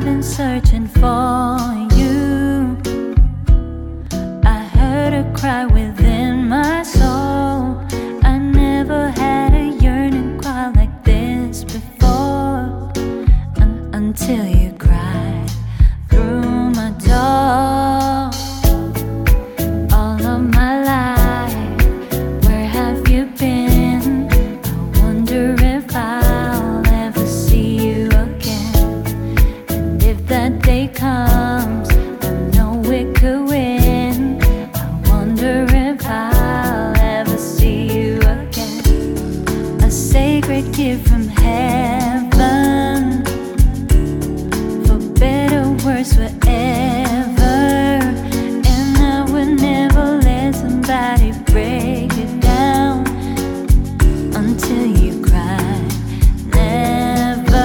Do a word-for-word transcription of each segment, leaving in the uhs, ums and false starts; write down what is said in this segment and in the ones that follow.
I've been searching for you. I heard a cry within my soul. I never had a yearning cry like this before, Un until you cried through my door. All of my life, where have you been? I wonder if I'll ever see you again. And if that day comes, I know it could win. I wonder if I'll ever see you again. A sacred gift from heaven, for better, worse, forever. And I would never let somebody break it down until you cry. Never.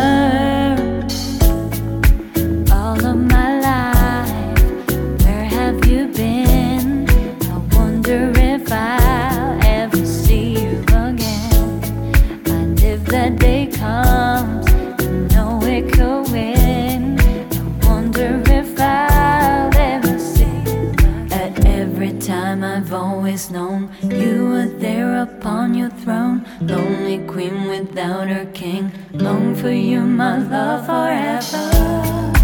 All of my life, where have you been? I wonder if I'll ever see you again. And if that day comes, I know it could win. I wonder if I'll ever see you again. At every time I've always known you were there upon your throne, lonely queen without her king. Long for you, my love, forever.